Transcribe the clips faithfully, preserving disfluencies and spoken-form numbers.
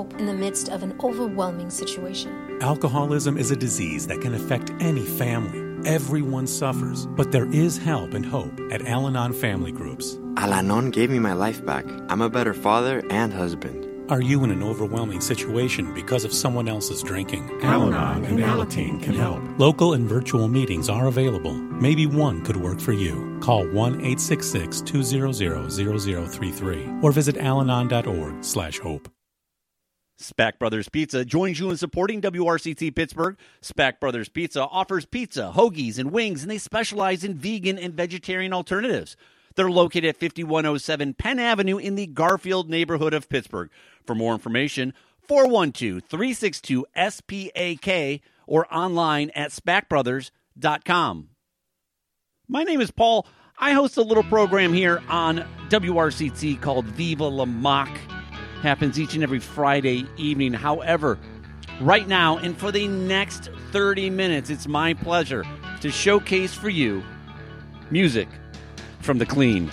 hope in the midst of an overwhelming situation. Alcoholism is a disease that can affect any family. Everyone suffers, but there is help and hope at Al-Anon Family Groups. Al-Anon gave me my life back. I'm a better father and husband. Are you in an overwhelming situation because of someone else's drinking? Al-Anon and Alateen can help. Local and virtual meetings are available. Maybe one could work for you. Call one eight six six, two zero zero, zero zero three three or visit alanon.org slash hope. Spack Brothers Pizza joins you in supporting W R C T Pittsburgh. Spack Brothers Pizza offers pizza, hoagies, and wings, and they specialize in vegan and vegetarian alternatives. They're located at fifty-one oh seven Penn Avenue in the Garfield neighborhood of Pittsburgh. For more information, four one two, three six two, S P A K or online at spack brothers dot com. My name is Paul. I host a little program here on W R C T called Viva La Mock. Happens each and every Friday evening. However, right now and for the next thirty minutes, it's my pleasure to showcase for you music from The Clean.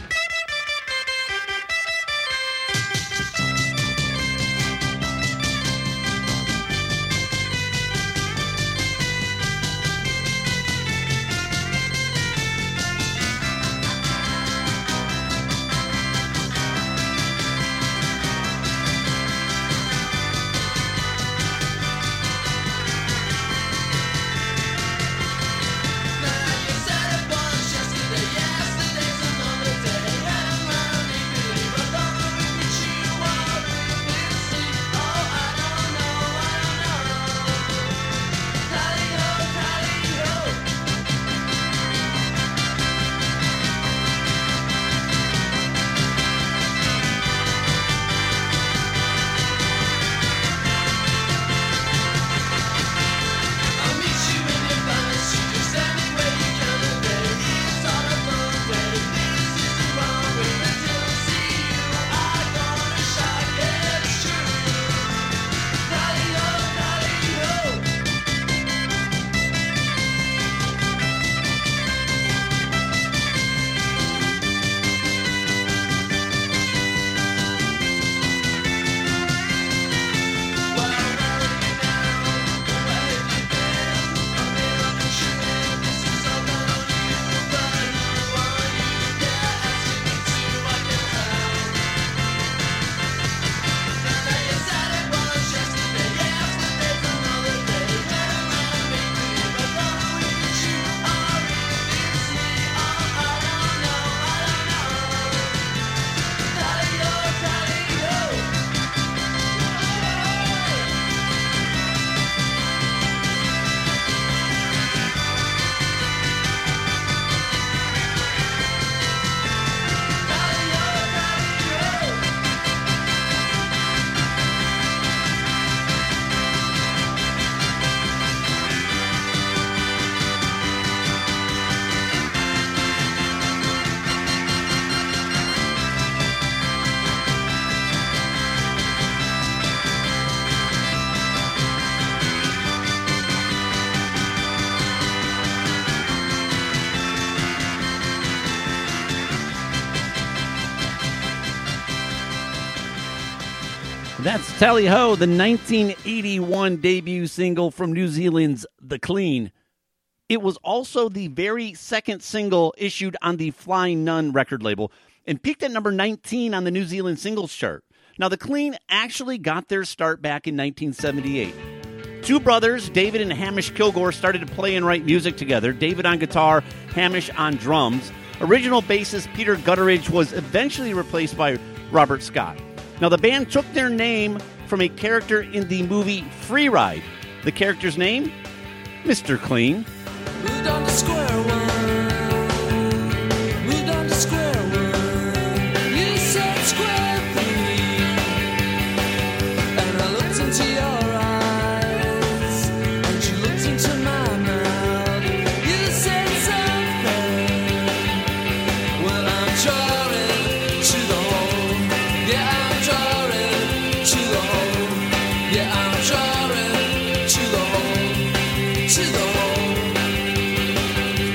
That's Tally Ho, the nineteen eighty-one debut single from New Zealand's The Clean. It was also the very second single issued on the Flying Nun record label and peaked at number nineteen on the New Zealand singles chart. Now, The Clean actually got their start back in nineteen seventy-eight. Two brothers, David and Hamish Kilgore, started to play and write music together. David on guitar, Hamish on drums. Original bassist Peter Gutteridge was eventually replaced by Robert Scott. Now, the band took their name from a character in the movie Free Ride. The character's name? Mister Clean. Moved on to square one. Moved on to square one. You said square three. And I looked into your eyes. And you looked into my mouth. You said something. Well, I'm drawing to the hole. Yeah, I'm drawing to the hole. Yeah, I'm drawing to the hole. To the hole.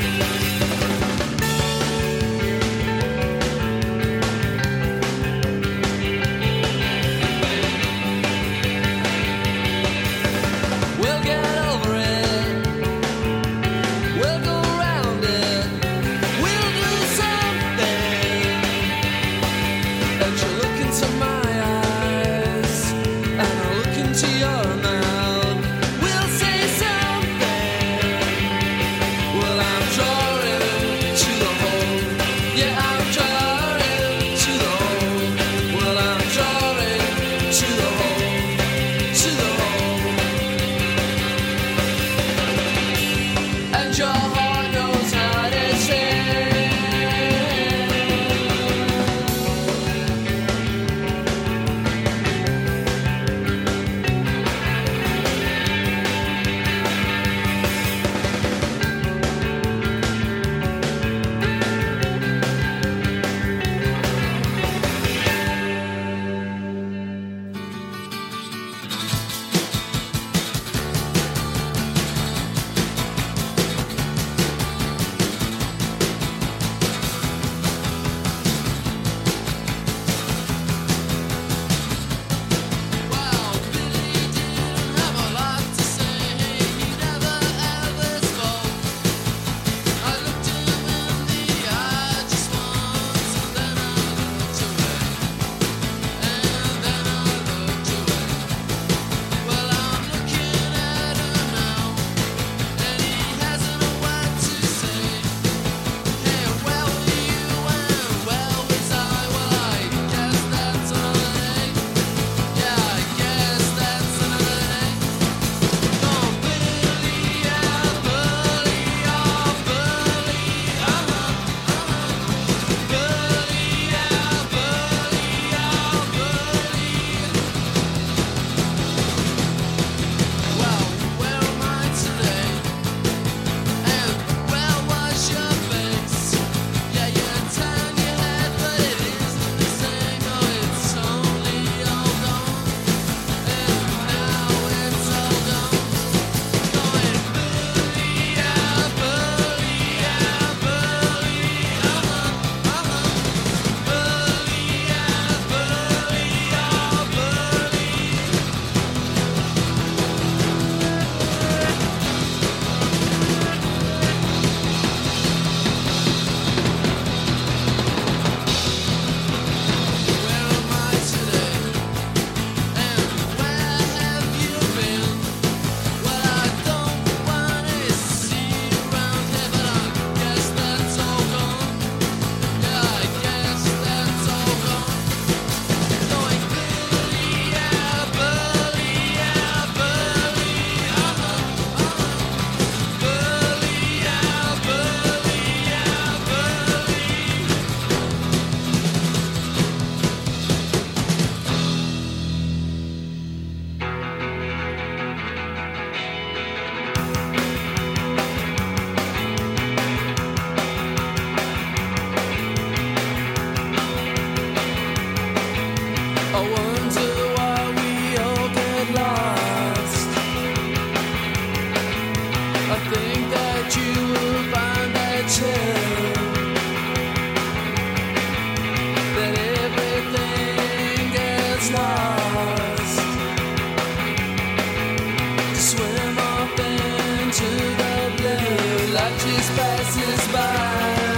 passes by.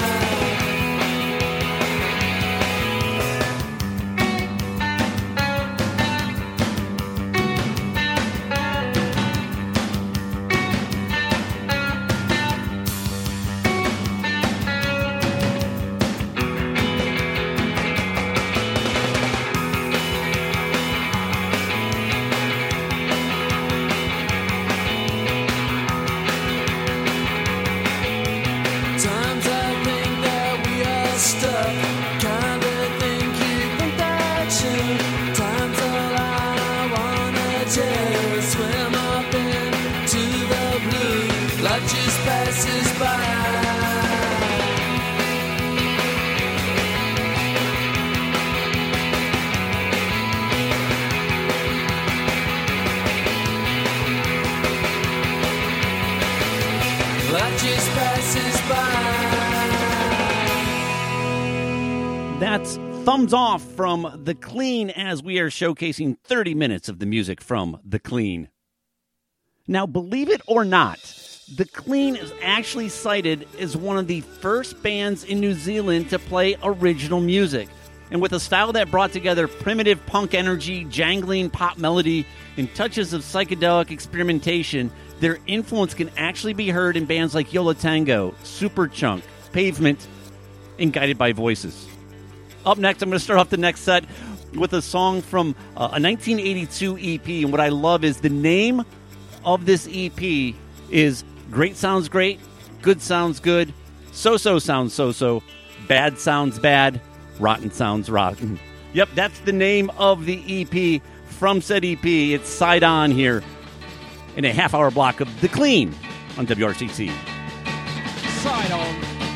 That's Thumbs Off from The Clean as we are showcasing thirty minutes of the music from The Clean. Now, believe it or not, The Clean is actually cited as one of the first bands in New Zealand to play original music. And with a style that brought together primitive punk energy, jangling pop melody, and touches of psychedelic experimentation, their influence can actually be heard in bands like Yo La Tengo, Superchunk, Pavement, and Guided by Voices. Up next, I'm going to start off the next set with a song from uh, a nineteen eighty-two E P. And what I love is the name of this E P is Great Sounds Great, Good Sounds Good, So-So Sounds So-So, Bad Sounds Bad, Rotten Sounds Rotten. Yep, that's the name of the E P from said E P. It's Side On here in a half-hour block of The Clean on W R C T. Side on.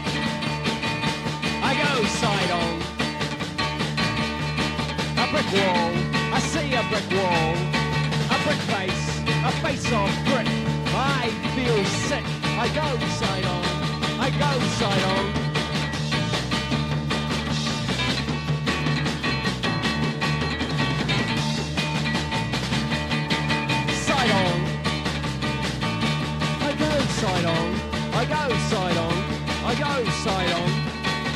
I go side on. A brick wall. I see a brick wall. A brick face. A face of brick. I feel sick. I go side on. I go side on. Side on. I go side on. I go side on. I go side on.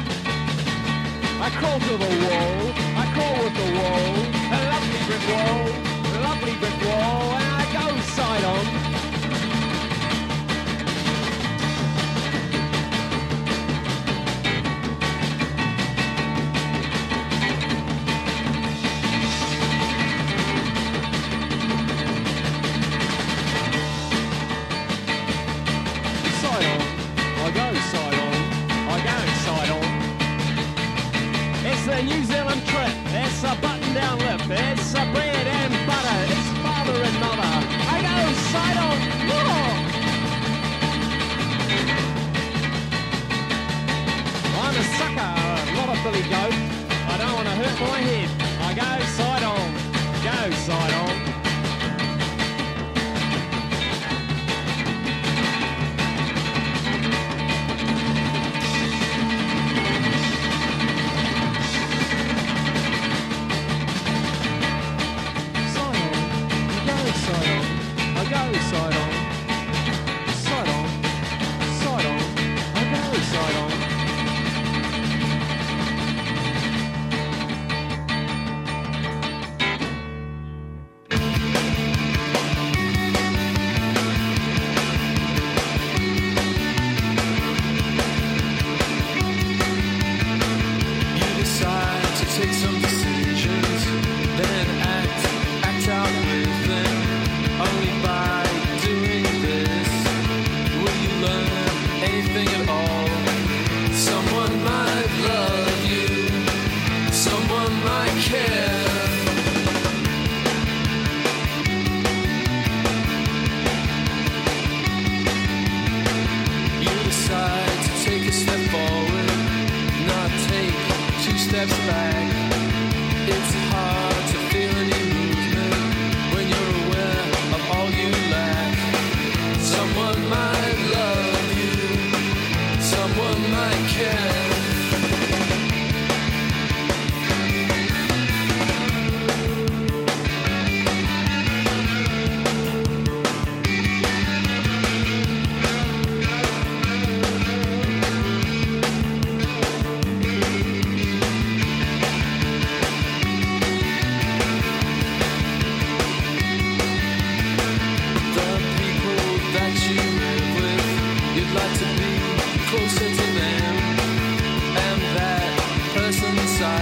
I crawl to the wall. I crawl with the wall. A lovely brick wall. A lovely brick wall. And I go side on. The New Zealand trip, it's a button-down lip, it's a bread and butter, it's father and mother. I go side on, whoa! I'm a sucker, not a Billy Goat. I don't want to hurt my head. I go side on, go side on.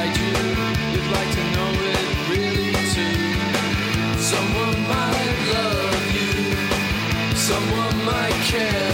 inside you. You'd like to know it really too. Someone might love you, someone might care.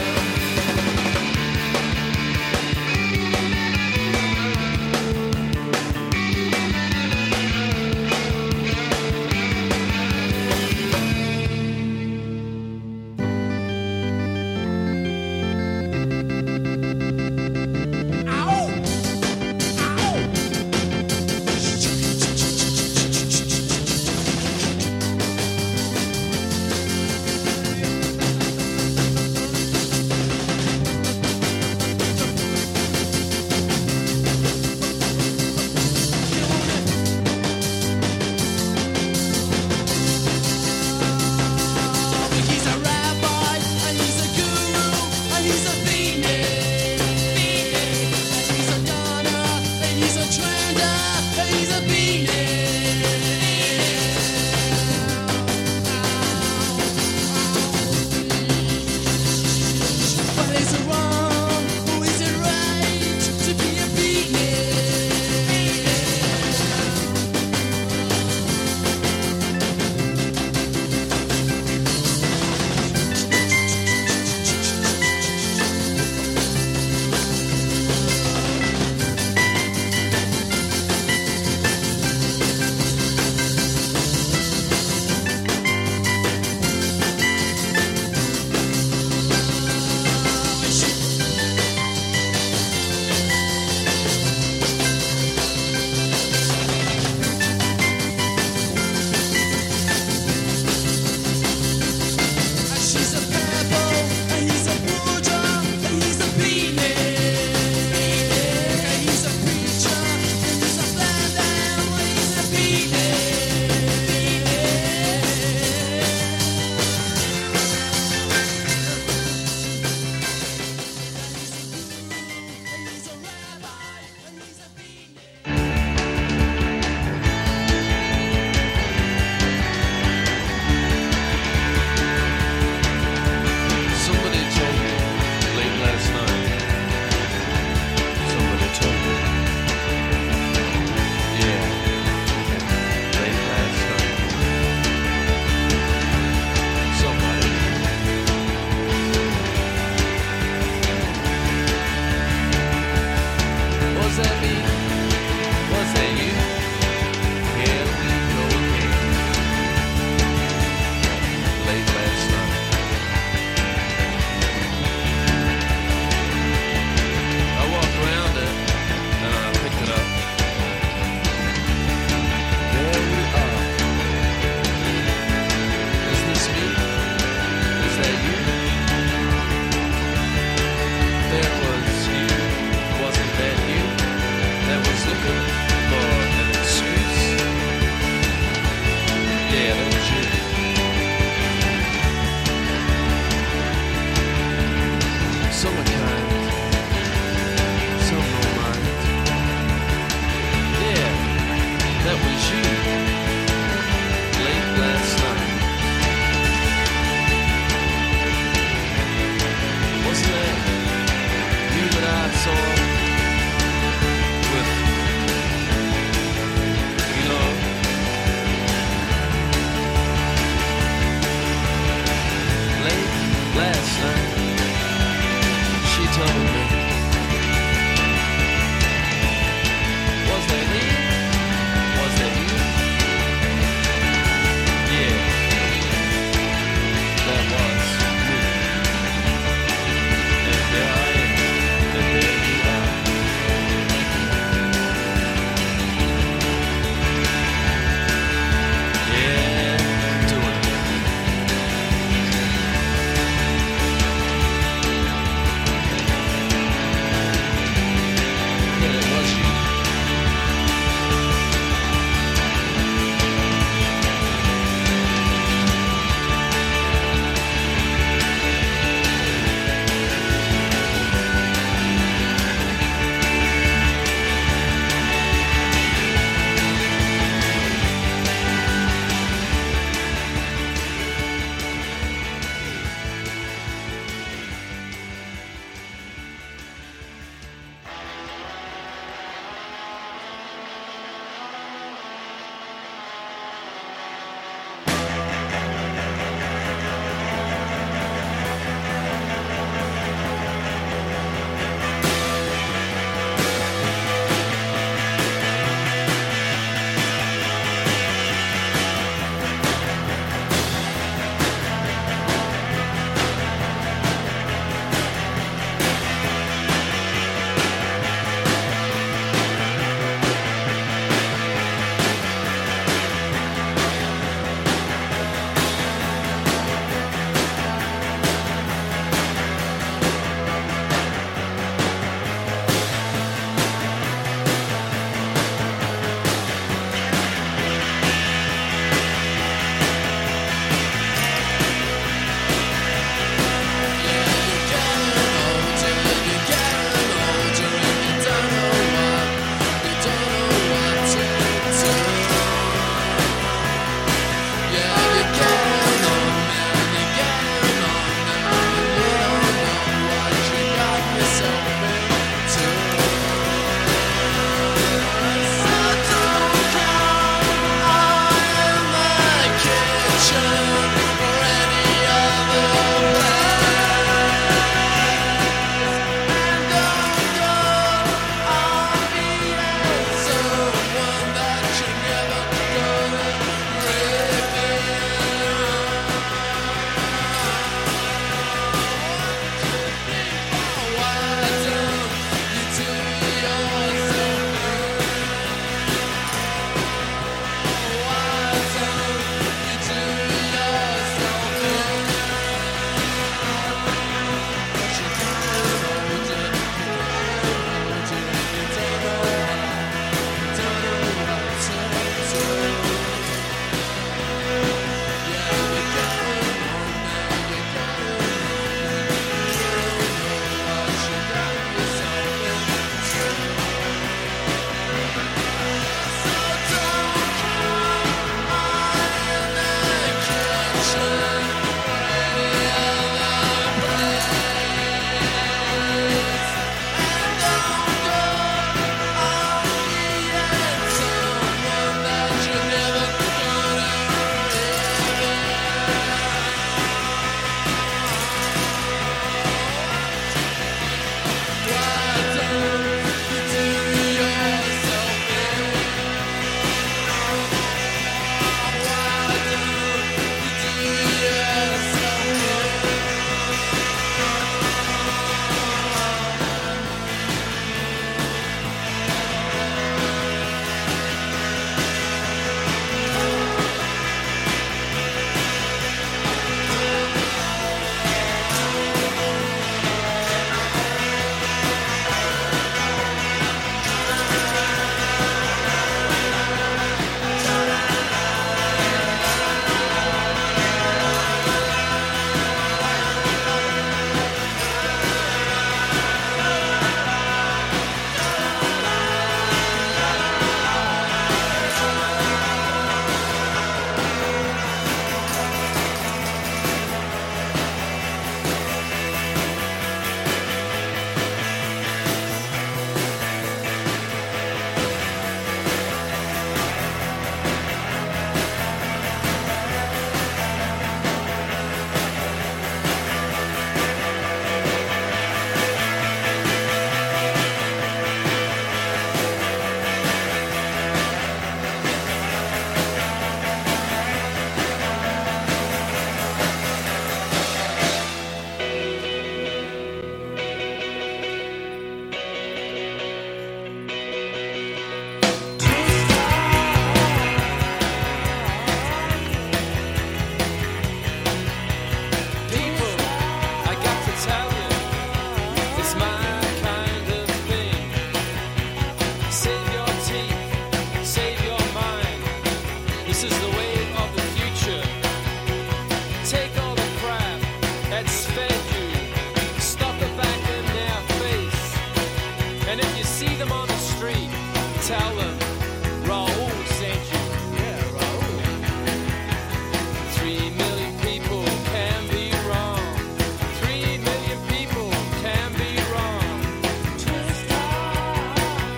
And if you see them on the street, tell them Raul sent you. Yeah, Raul. Three million people can be wrong. Three million people can be wrong. Twist up.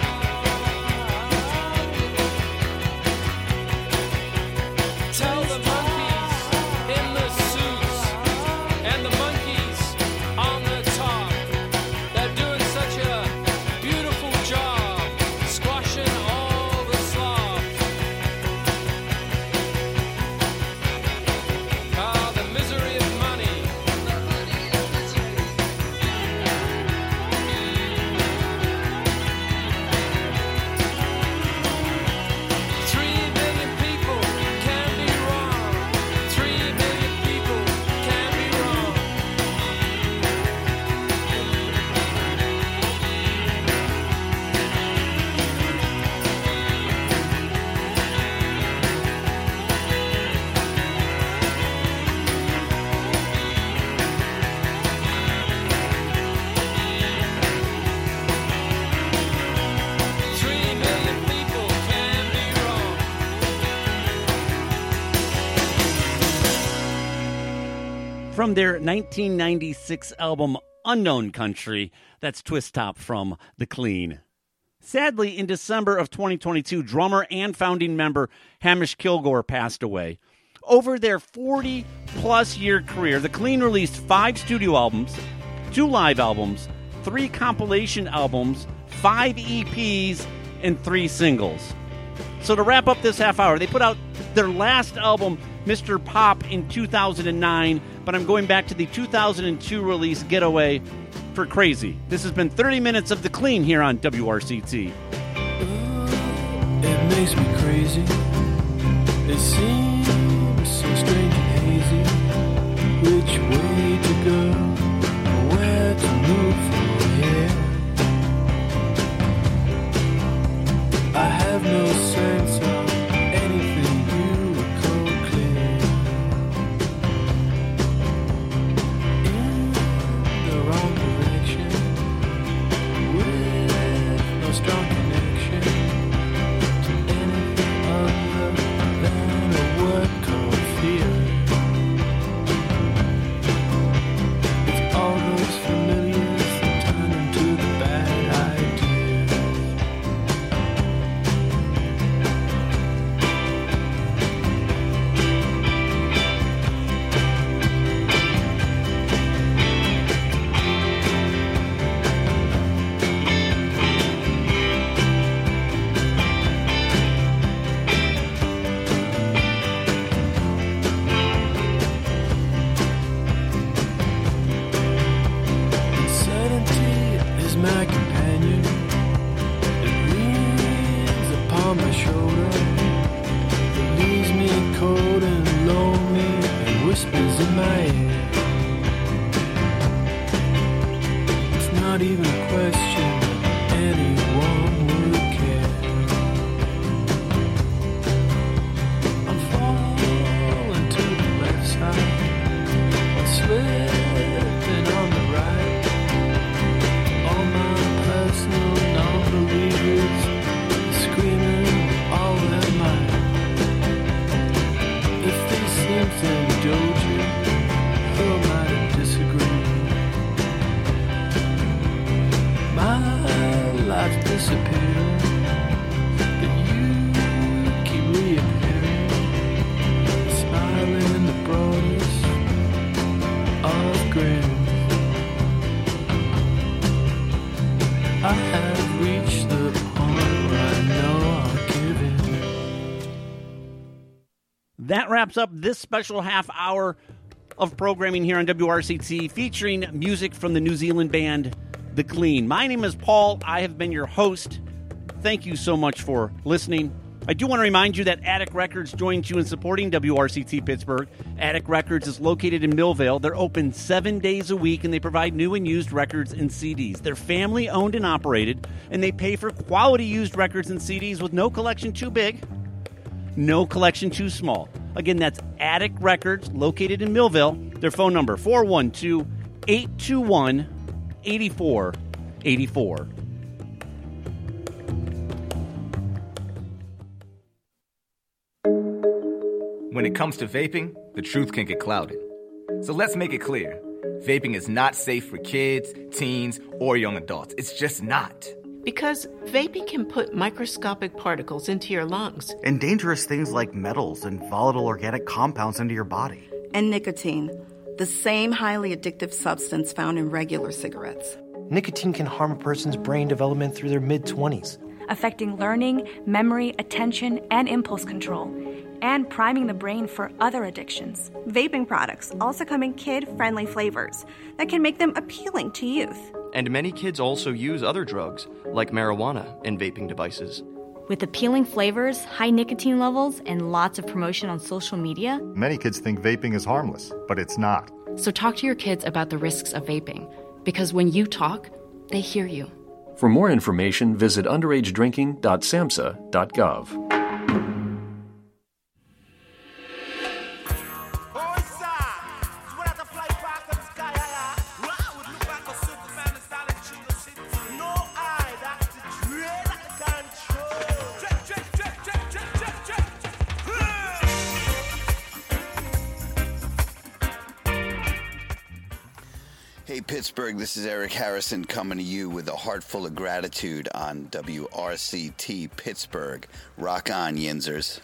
Tell the monkeys in the suits and the monkeys on the top. They're doing such a beautiful job squashing all the slop. Ah, the misery of money. Three million people can be wrong. Three million people can be wrong. Three million people can be wrong. From their nineteen ninety-six album Unknown Country, that's Twist Top from The Clean. Sadly, in December of twenty twenty-two, drummer and founding member Hamish Kilgore passed away. Over their forty-plus year career, The Clean released five studio albums, two live albums, three compilation albums, five E Ps, and three singles. So to wrap up this half hour, they put out their last album, Mister Pop, in two thousand nine, but I'm going back to the two thousand two release, Getaway, for Crazy. This has been thirty minutes of The Clean here on W R C T. It makes me crazy. It seems so strange and hazy. Which way to go? Where to move from here? I have no sense of anything you would call clear. In the wrong direction, with no strong connection to anything other than a word called fear. It's all those familiars that turn into the bad ideas. Uncertainty is my companion. It leans upon my shoulder. It leaves me cold and lonely and whispers in my ear. It's not even a question that anyone would care. I'm falling to the left side. I'm slipping on the right. All my personal non-believers screaming all their might. If these seem to indulge you, who am I to disagree? My life's disappearing, but you keep reappearing, smiling in the broadest of grins. I have reached the point where I know I'll give in. That wraps up this special half hour of programming here on W R C T, featuring music from the New Zealand band The Clean. My name is Paul. I have been your host. Thank you so much for listening. I do want to remind you that Attic Records joins you in supporting W R C T Pittsburgh. Attic Records is located in Millvale. They're open seven days a week, and they provide new and used records and C Ds. They're family-owned and operated, and they pay for quality used records and C Ds with no collection too big, no collection too small. Again, that's Attic Records, located in Millville. Their phone number, four one two, eight two one, eight four eight four. When it comes to vaping, the truth can get clouded. So let's make it clear. Vaping is not safe for kids, teens, or young adults. It's just not. Because vaping can put microscopic particles into your lungs. And dangerous things like metals and volatile organic compounds into your body. And nicotine, the same highly addictive substance found in regular cigarettes. Nicotine can harm a person's brain development through their mid-twenties, affecting learning, memory, attention, and impulse control, and priming the brain for other addictions. Vaping products also come in kid-friendly flavors that can make them appealing to youth. And many kids also use other drugs, like marijuana, in vaping devices. With appealing flavors, high nicotine levels, and lots of promotion on social media, many kids think vaping is harmless, but it's not. So talk to your kids about the risks of vaping, because when you talk, they hear you. For more information, visit underage drinking dot samhsa dot gov. Hey Pittsburgh, this is Eric Harrison coming to you with a heart full of gratitude on W R C T Pittsburgh. Rock on, Yinzers.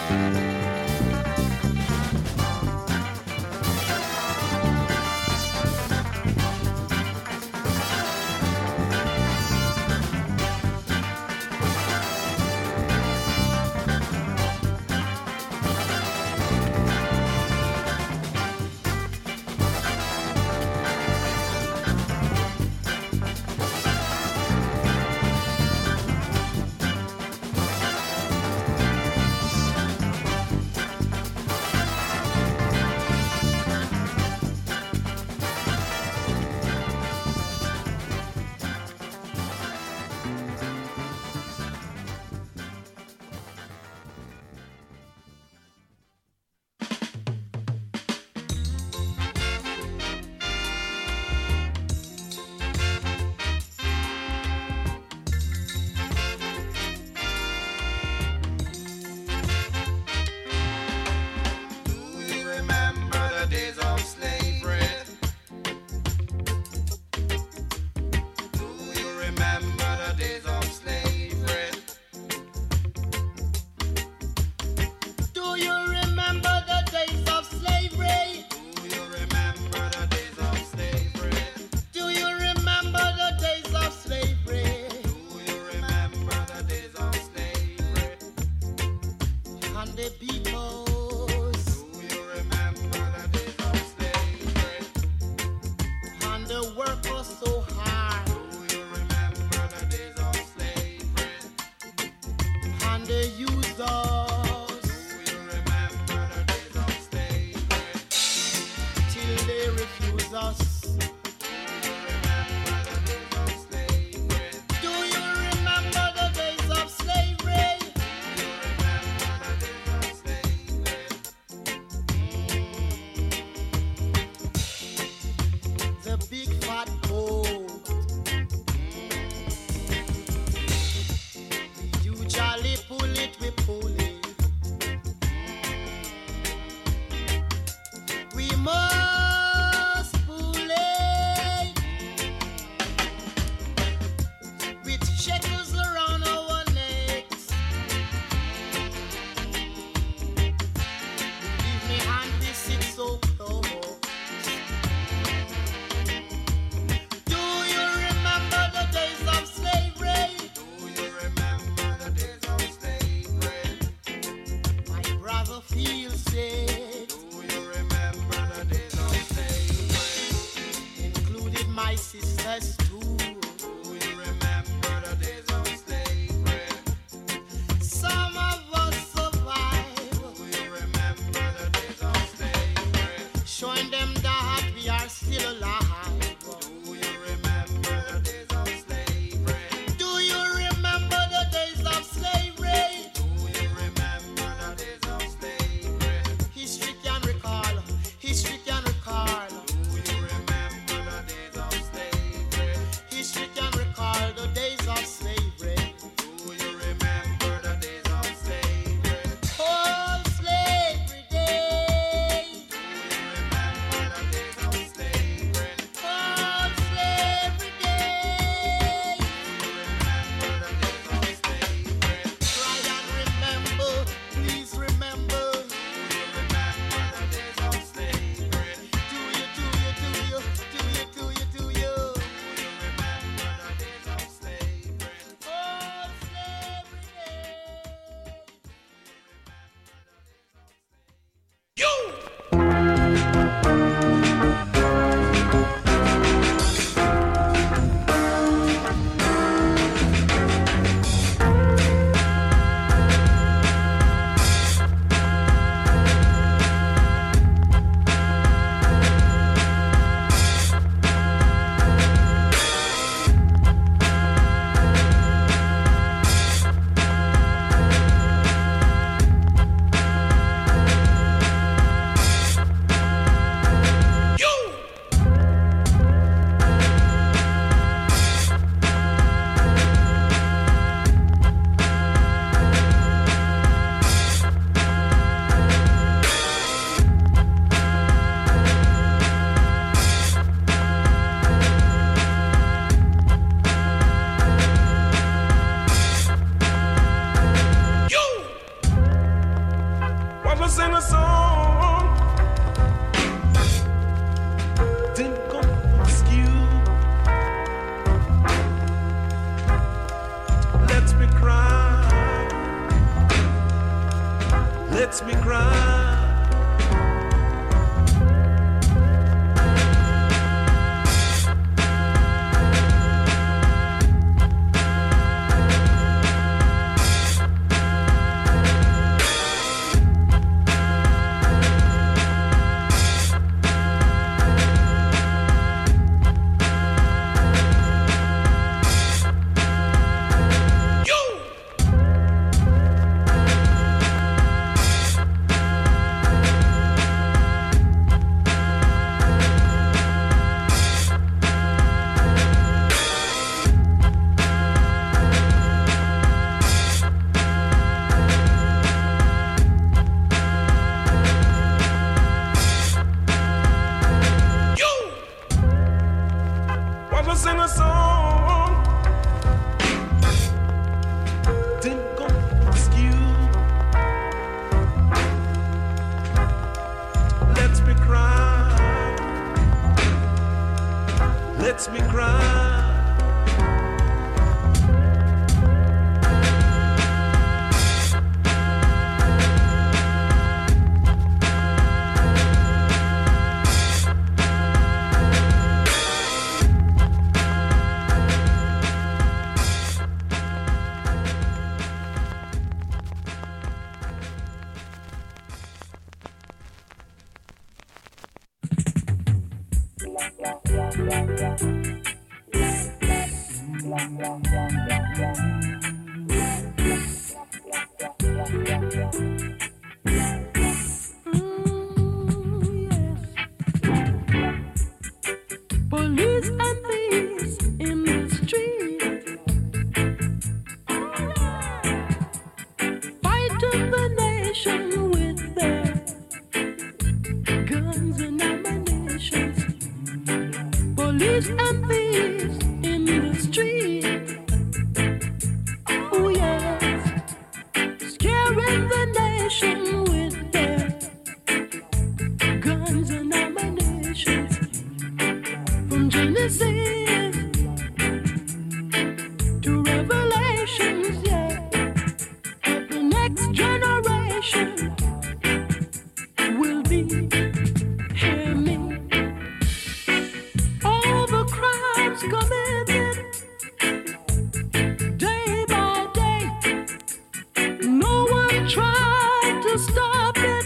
Pull it, we pull it. sing a song. Didn't go ask you. Let me cry. Let me cry. Sing a song. Didn't go ask you. Let me cry. Let me cry. Police and thieves in the street, fighting the nation with their guns and ammunition. Police and thieves in the street, oh yes, scaring the nation with their guns and ammunition. From Genesis to Revelations, yeah, but the next generation will be, hear me, all the crimes committed day by day. No one tried to stop it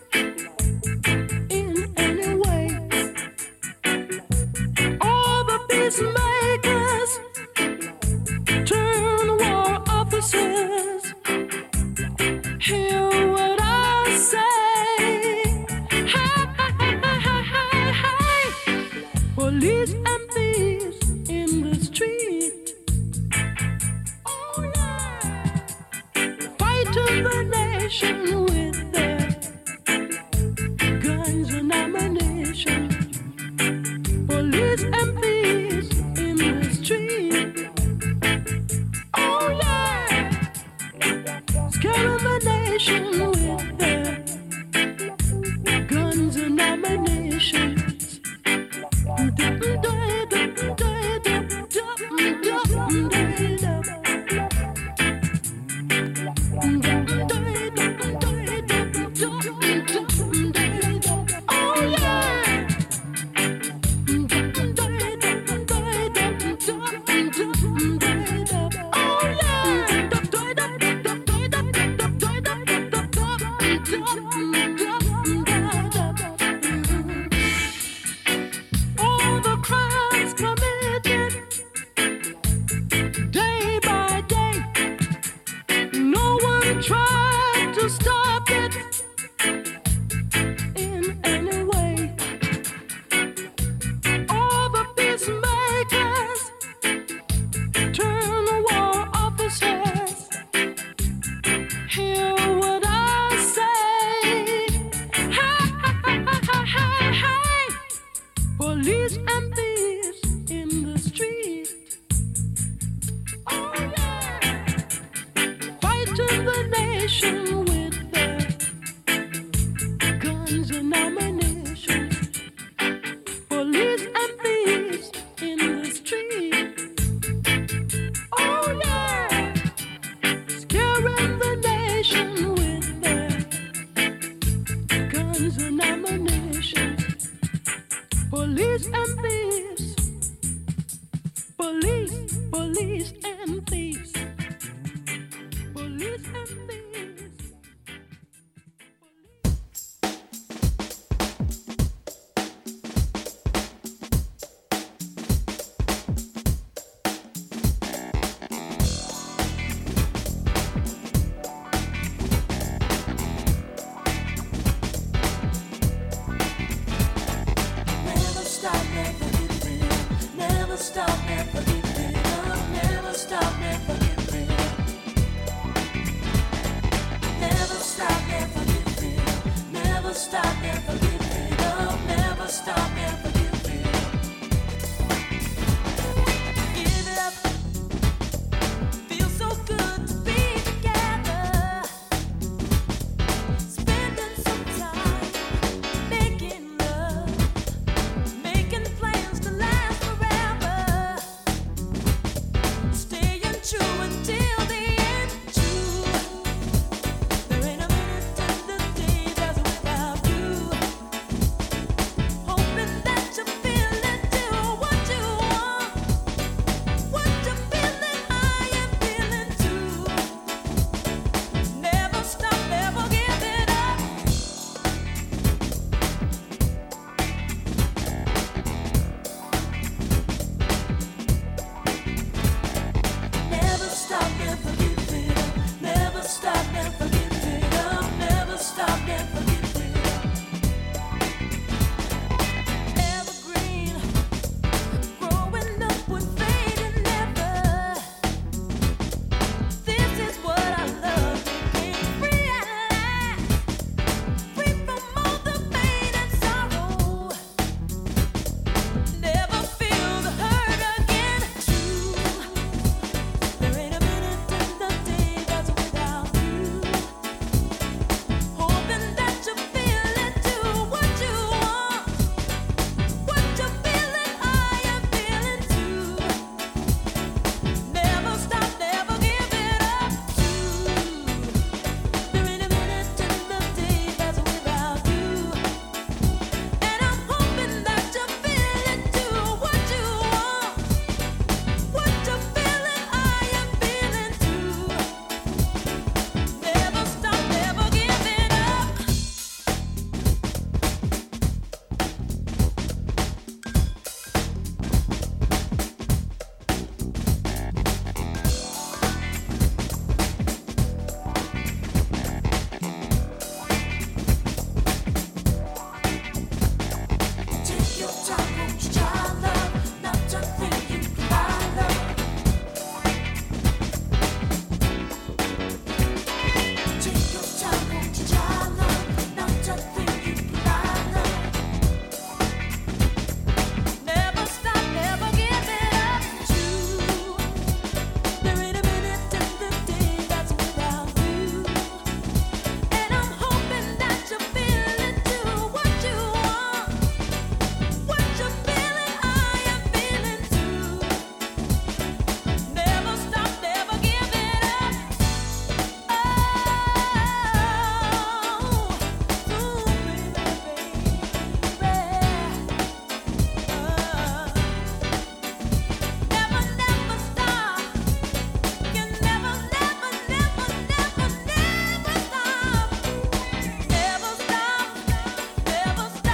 in any way. All the peacemakers turn war officers. Hear what I say. Hey, hey, hey, hey. Police and thieves in the street, oh yeah, fighting the nation with their guns and ammunition. Police and thieves in the street, oh yeah, scaring the nation with their guns and ammunition. Oh yeah. Oh yeah. stop, never give it up. Never stop, never give it up. Never stop, never give it up. Never stop, never give it up. Never stop, never give it up. Give it up. Feels so good to be together. Spending some time making love, making plans to last forever. Staying true until the end. True. There ain't a minute in the day that's without you. Hoping that you feel it too. What you want, what you feeling, I am feeling too. Never stop, never give it up. Never stop, never give it up. Never stop, never give it up. Never stop, never give it up. Evergreen, growing up with fading never. This is what I love, being free at last, free from all the pain and sorrow. Never feel the hurt again. True. There ain't a minute in the day that's without you. Hoping that you feel it too. What you want, what you feeling, I am feeling too. Never stop, never give it up. True. There ain't a minute in the day that's without you. And I'm hoping that you feel it too. What you want, what you feeling, I am feeling too. Never stop, never give it up. Take your time, won't you try love, not to think you can buy love. Take your time, won't you try love, not to think you can buy love. Never stop, never give it up. True. There ain't a minute in the day that's without you. And I'm hoping that you feel it too. What you want, what you feeling, I am feeling too. Never stop, never give it up. Oh, ooh, baby, baby. Uh, never, never stop. You never, never, never, never, never stop. Never stop, never stop.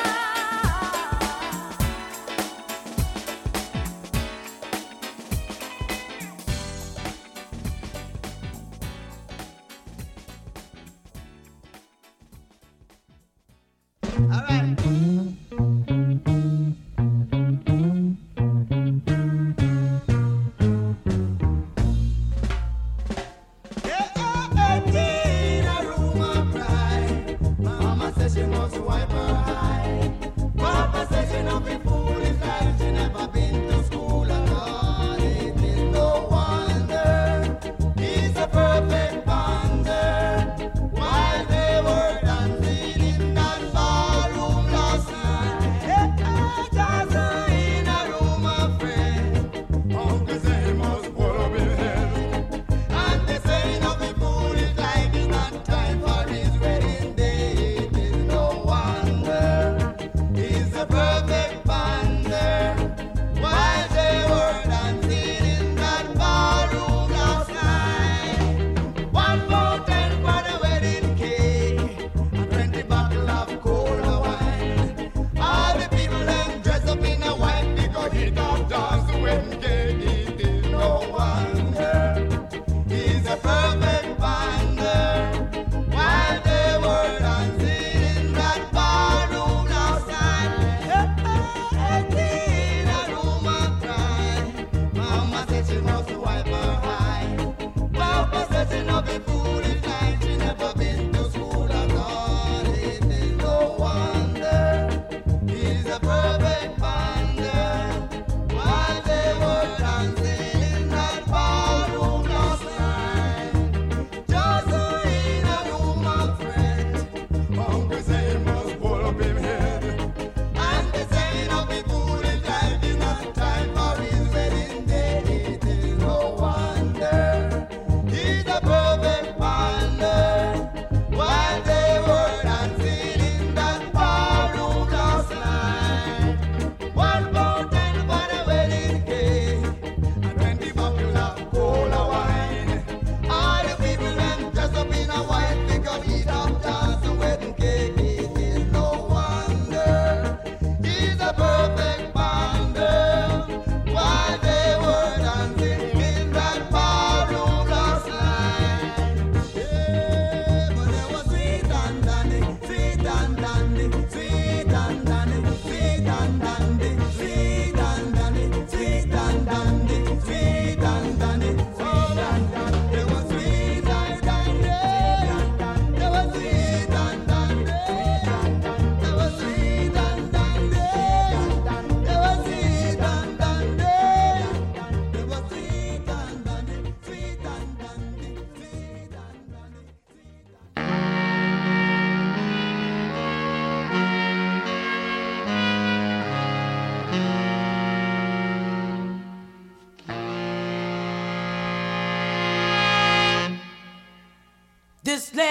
All right. eighteen, a room of pride. Mama says she must wipe her eye. Papa says she not be foolish like she never been to school at all. It is no wonder he's a perfect bonder. While they were dancing in that ballroom last night.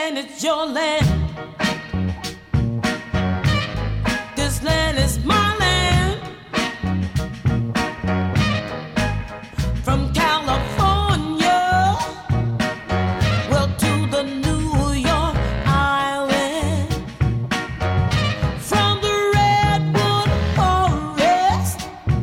land is your land. This land is my land. From California, well, to the New York Island. From the Redwood Forest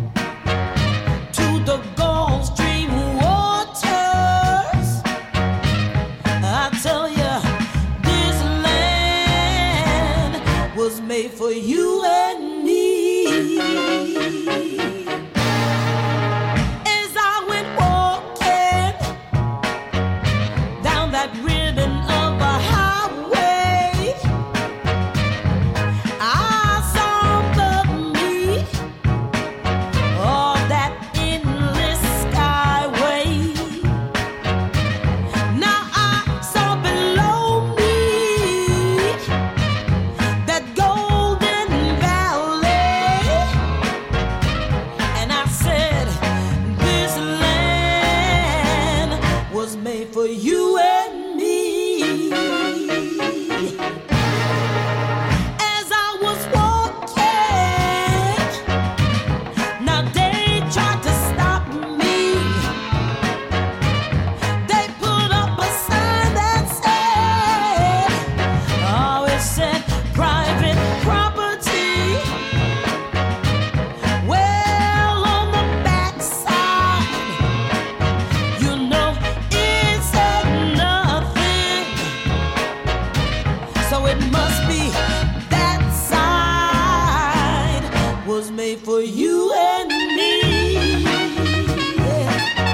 to the Gulf Stream waters. I tell you, this land was made for you and me. As I went walking down that ribbon of a highway, I saw above me all that endless skyway. Now I saw below me that golden valley, and I said, this land was made for you and me. As I was walking, now they tried to stop me. They put up a sign that said, oh, it said private property. Well, on the backside, you know it said nothing. So it must be that side was made for you and me. Yeah.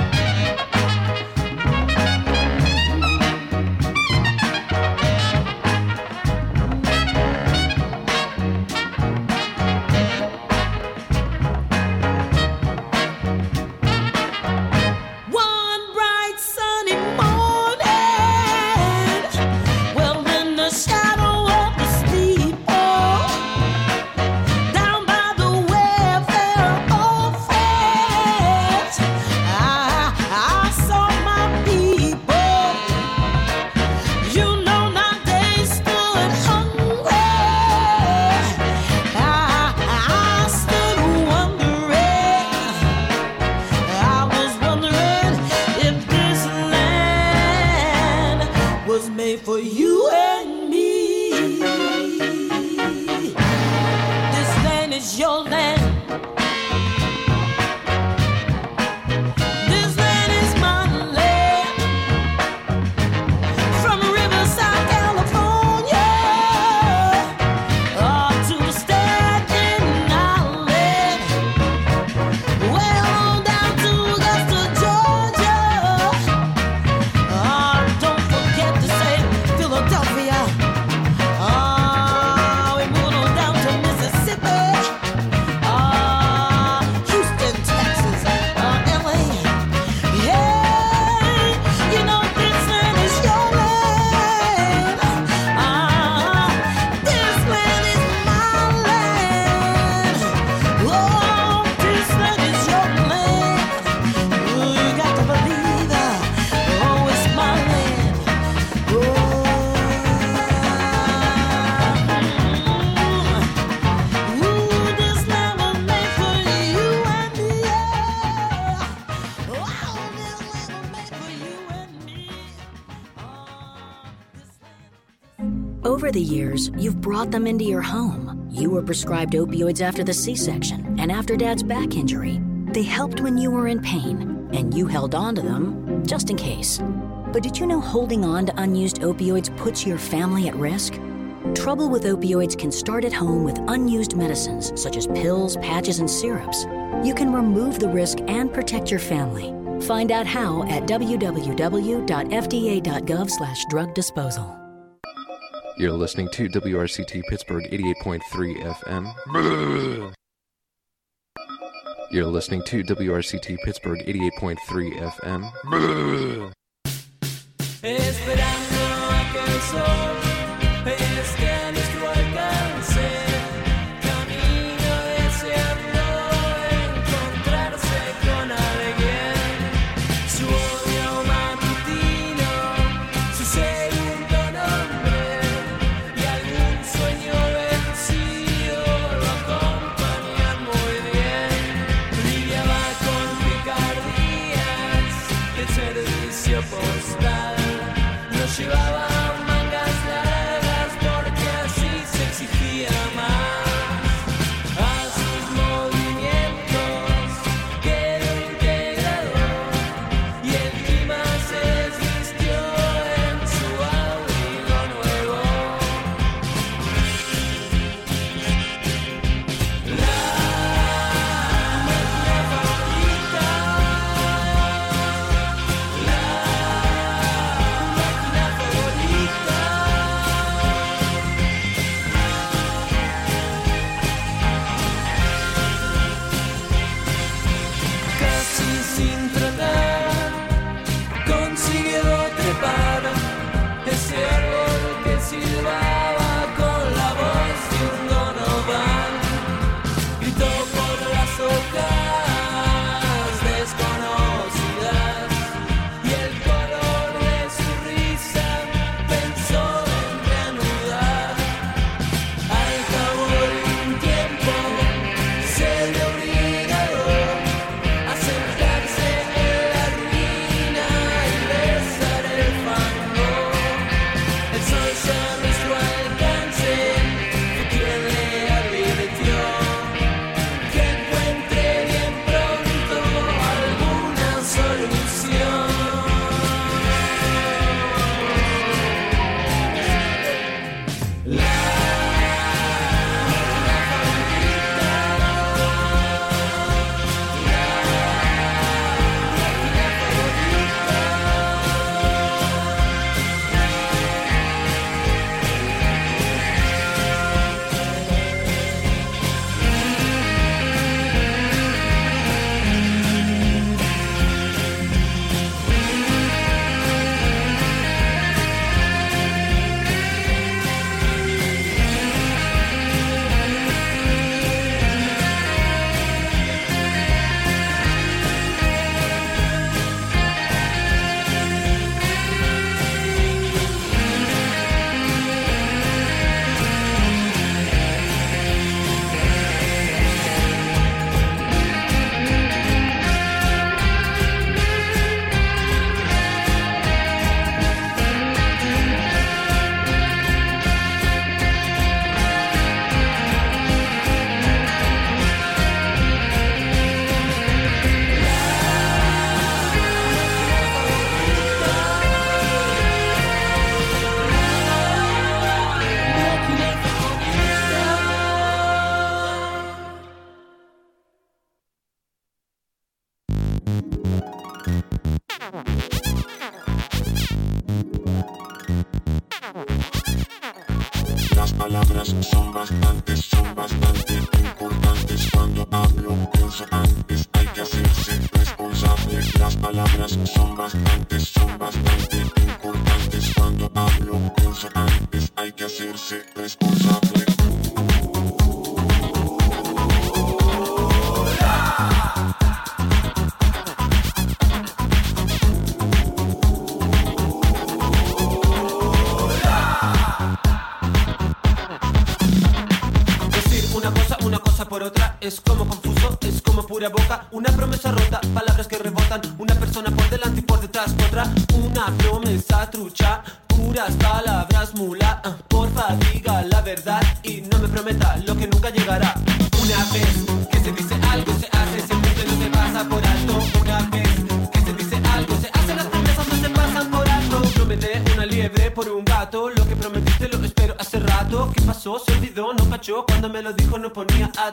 One bright sunny morning, well, in the shadow of the steeple, down by the welfare office, I, I saw my people. You know, now they stood hungry. I, I stood wondering. I was wondering if this land was made for you and me. This land is your land. This land is my land. From Riverside, California, oh, to the Staten Island. Well, on down to Augusta, Georgia. Oh, don't forget to say Philadelphia. Oh, we're moving on down to Mississippi. Oh, Houston, Texas. Oh, L A. Yeah, you know this land is your land. Ah, this land is my land. Oh, this land is your land. Oh, you got to believe that. Oh, it's my land. Oh, ooh, this land was made for you and me. Yeah. Oh, this land was made for you and me. Over the years, you've brought them into your home. You were prescribed opioids after the C-section and after Dad's back injury. They helped when you were in pain, and you held on to them just in case. But did you know holding on to unused opioids puts your family at risk? Trouble with opioids can start at home with unused medicines such as pills, patches, and syrups. You can remove the risk and protect your family. Find out how at w w w dot f d a dot gov slash drug disposal. You're listening to W R C T Pittsburgh eighty-eight point three F M. You're listening to W R C T Pittsburgh eighty-eight point three F M. Esperando a que el sol esté a nuestro alcance, camino deseando encontrarse con alguien. Su odio matutino, su segundo nombre. silbaba con la voz de un Donovan. Gritó por las hojas desconocidas y el color de su risa pensó en reanudar. Al cabo de un tiempo se vio obligado a sentarse en la ruina y besar el fango. El sol se a nuestro alcance fue quien le advirtió que encuentre bien pronto alguna solución. La Las palabras son bastantes, son bastante importantes. Cuando hablo, pienso antes, hay que hacerse responsable. Las palabras son bastantes, son bastante importantes. Cuando hablo, pienso antes, hay que hacerse responsable. Por otra, es como confuso, es como pura boca. Una promesa rota, palabras que rebotan. Una persona por delante y por detrás otra. Una promesa trucha, puras palabras mula. uh, Porfa diga la verdad y no me prometa lo que nunca llegará. Una vez que se dice algo se hace, siempre no se pasa por alto. Una vez que se dice algo se hace, las promesas no se pasan por alto. Promete una liebre por un gato, lo que prometiste lo espero hace rato. ¿Qué pasó? Se olvidó, no cachó, cuando me lo dijo no ponía a